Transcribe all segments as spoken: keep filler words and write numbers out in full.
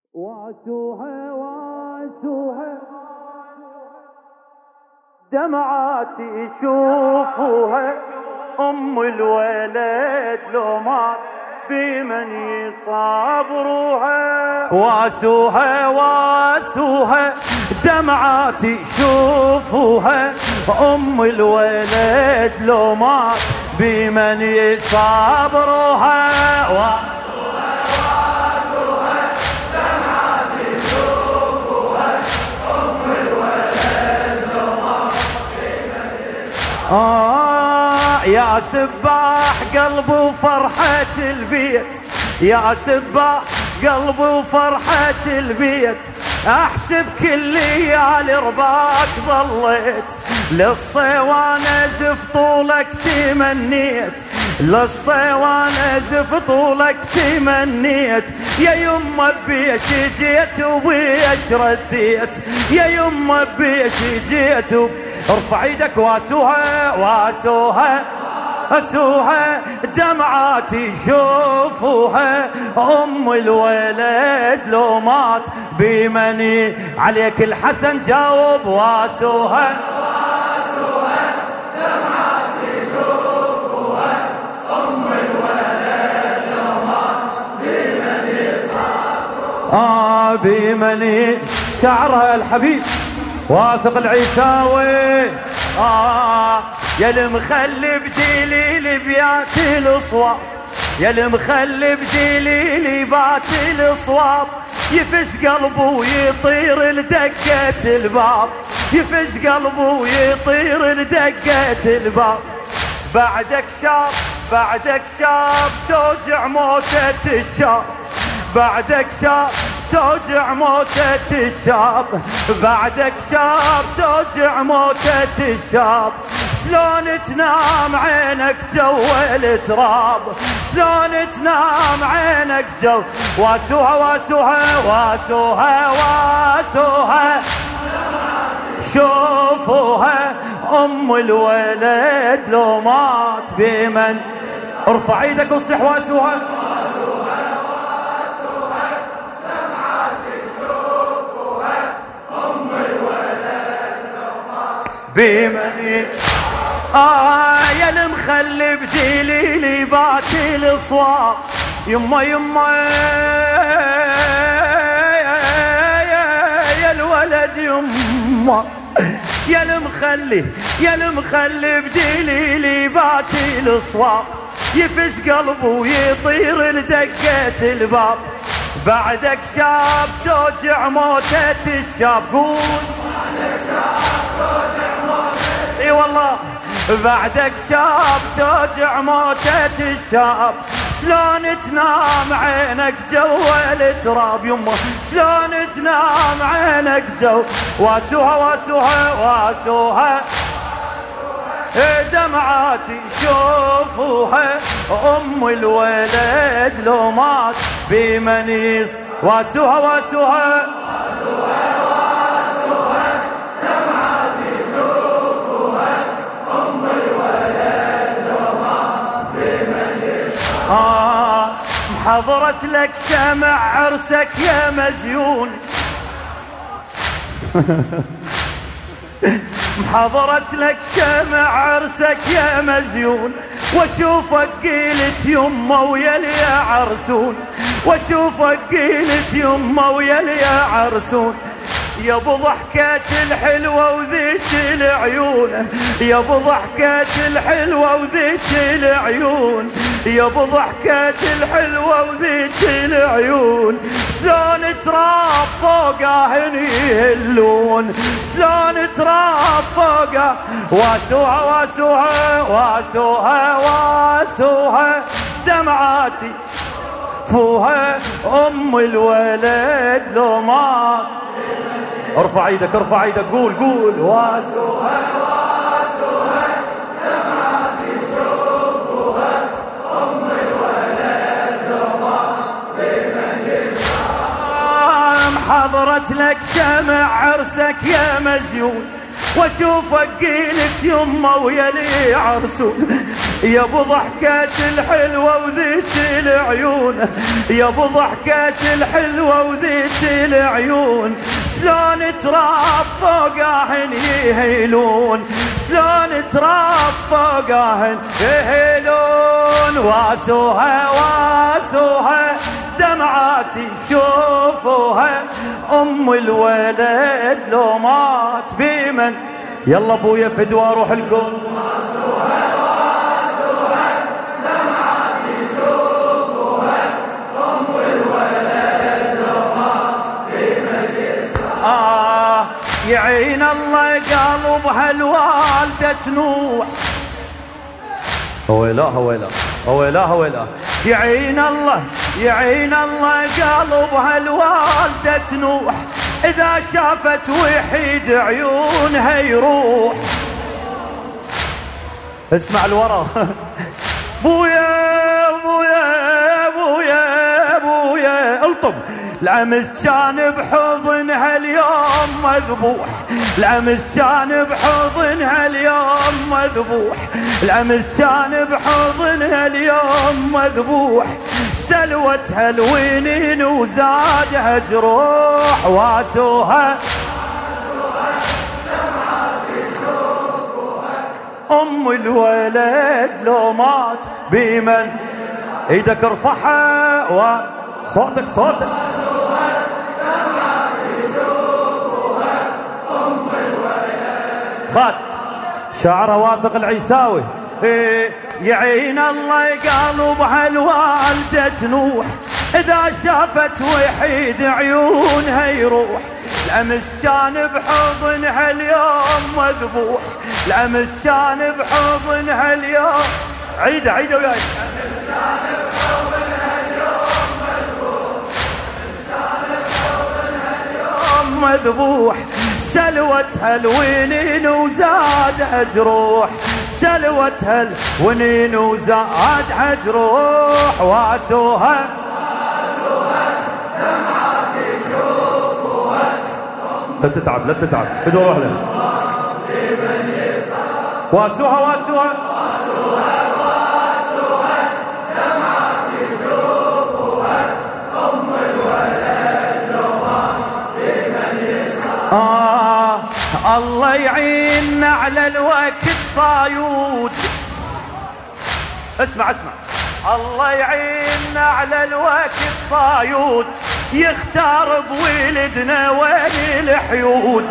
واسوها واسوها دمعاتي يشوفوها، ام الولد لو مات بمن يصابروها. واسوها واسوها دمعاتي يشوفوها، ام الولد لو مات بمن يصابروها. آه يا سباح قلبي وفرحة البيت، يا سباح قلبي وفرحة البيت، احسب كل ليالي رباك ظليت، للصيوانة زف طولك تمنيت، للصيوانة زف طولك تمنيت، يا يمه بيش جيت وبيش رديت، يا يمه بيش جيت. ارفع ايدك واسوها واسوها اسوها دمعاتي شوفوها، ام الولد لو مات بمني. عليك الحسن جاوب. واسوها واسوها دمعاتي شوفوها، ام الولد لو مات بمني صابروها. اه بمني شعرها الحبيب واثق العيساوي. آه يا المخلي بدليل بيات الصواب، يا المخلي بدليل بات الصواب، يفز قلبه ويطير لدقة الباب، يفز قلبه ويطير لدقة الباب. بعدك شاب بعدك شاب توجع موتة الشاب، بعدك شاب توجع موتة الشاب، بعدك شاب توجع موتة الشاب. شلون تنام عينك جو التراب، شلون تنام عينك جو. واسوها واسوها واسوها واسوها شوفوها، ام الولد لو مات بمن. ارفع ايدك وصيح واسوها بمن. آه يا المخلي بدليلي باتي الصواب، يما يما يا الولد يما، يا المخلي يا المخلي بدليلي باتي الصواب، يفز قلبه ويطير لدقة الباب. بعدك شاب توجع موتة الشاب. قول بعدك شاب توجع موتة. اي والله بعدك شاب توجع موتة الشاب. شلون تنام عينك جو التراب يمه، شلون تنام عينك جو. واسوها واسوها واسوها دمعاتي شوفوها، ام الولد لو مات بمنيس. واسوها واسوها واسوها واسوها دمعاتي شوفوها، ام الولد لو مات بمنيس. آه محضرت لك شمع عرسك يا مزيون، محضرت لك شمع عرسك يا مزيون، واشوفك قيلت يمه ويلي عرسون، واشوفك قيلت يمه ويلي عرسون. يا ابو ضحكة الحلوة وذيك العيون، يا ابو ضحكة الحلوة وذيك العيون، يا ابو ضحكة الحلوة وذيك العيون. شلون تراب فوقه هني يهلون، شلون تراب فوقه. واسوها واسوها واسوها واسوها دمعاتي فوها، ام الولد لو مات. ارفع ايدك ارفع ايدك قول قول. واسوها واسوها دمعاتي شوفوها، ام الولد لو مات بمن يصاب. محضرت لك شمع عرسك يا مزيون، واشوفك قيلت يمه ويلي عرسون، يا ابو ضحكة الحلوة وذيك العيون، يا ابو ضحكة الحلوة وذيك العيون، شلون تراب فوقهن يهيلون، شلون تراب فوقهن يهيلون، واسوها واسوها دمعاتي شوفوها، ام الولد لو مات بمن. يلا ابويا فدوى اروح لكم. واسوها واسوها دمعاتي شوفوها، ام الولد لو مات بمن يسعى. آه يعين الله قلبها الوالدة نوح. هويلا هويلا هويلا هويلا يعين الله يعين الله قلبها الوالدة نوح، إذا شافت وحيد عيونها يروح. اسمع الورا. بويا بويا بويا بويا الطب، العمس كان بحضنها اليوم مذبوح، العمس كان بحضنها اليوم مذبوح، العمس كان بحضنها اليوم مذبوح، سلوتها الونين وزادها جروح، واسوها ام الولد لو مات بمن. ايدك ارفعها وصوتك صوتك. خاد شعره واثق العيساوي. إيه يعين الله قلبها الوالدة نوح، إذا شافت وحيد عيونها يروح، الأمس كان بحضنها اليوم مذبوح، الأمس كان بحضنها اليوم. عيدة عيدة وياي. الأمس كان بحضنها اليوم مذبوح، الأمس كان بحضنها اليوم مذبوح، سلوتها الونين وزادها جروح، سلوتها الونين وزادها جروح، واسوها واسوها دمعاتي شوفوها. لا تتعب لا تتعب بدو روح لها. واسوها واسوها واسوها واسوها دمعاتي شوفوها، ام الولد لو مات بمن يسعى. آه الله يعيننا على الوقت صايود. اسمع اسمع. الله يعيننا على الوقت صايود، يختار بولدنا وين الحيود.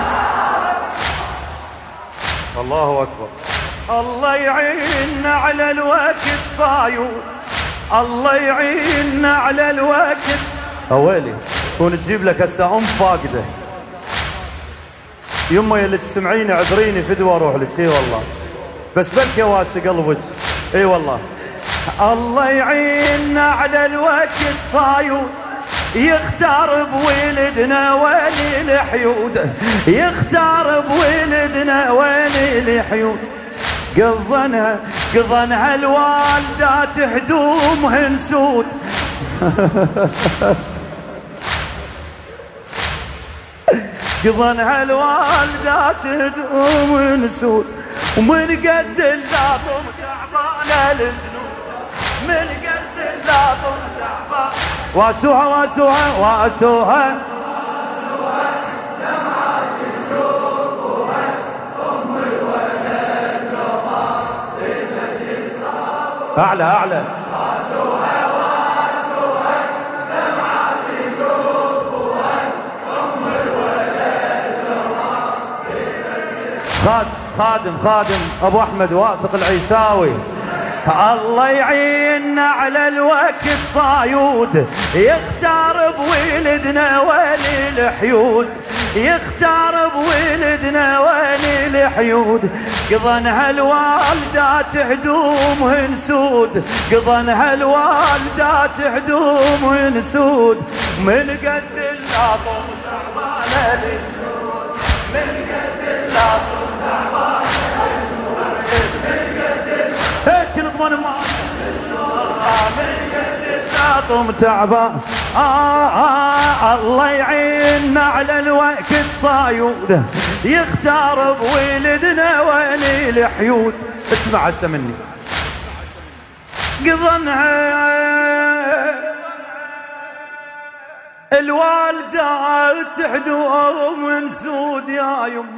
الله أكبر. الله يعيننا على الوقت صايود، الله يعيننا على الوقت. أويلي كون تجيب لك هسه أم فاقدة. يما اللي تسمعيني عذريني فدوى اروح لك. اي والله بس بلكي واسع قلبك. اي والله. الله يعيننا على الوقت صايود، يختار بولدنا وين الحيود، يختار بولدنا وين الحيود. قضنها قضنها الوالدات هدومهن سود. قضنها الوالدات هدومهن سود، ومن قد اللاطم تعبانه الزنود، من قد اللاطم تعبان. واسوها واسوها واسوها واسوها دمعاتي شوفوها، ام الولد لو مات بمن يسعى. اعلى اعلى. واسوها واسوها دمعاتي شوفوها، ام الولد لو مات بمن يسعى. خادم خادم ابو احمد واثق العيساوي. الله يعيننا على الوقت صايود، يختار بولدنا وين الحيود، يختار بولدنا وين الحيود. قضنها الوالدات هدومهن سود، قضنها الوالدات هدومهن سود، من قد اللاطم تعبانه الزنود، من قد اللاطم تعبانه الزنود، من قد هيك نضمن ما من قد اللاطم تعبان. آه آه الله يعيننا على الوقت صايود، يختار بولدنا وين الحيود. اسمع هسه مني. قضنها الوالدة تحدو من سود يا يم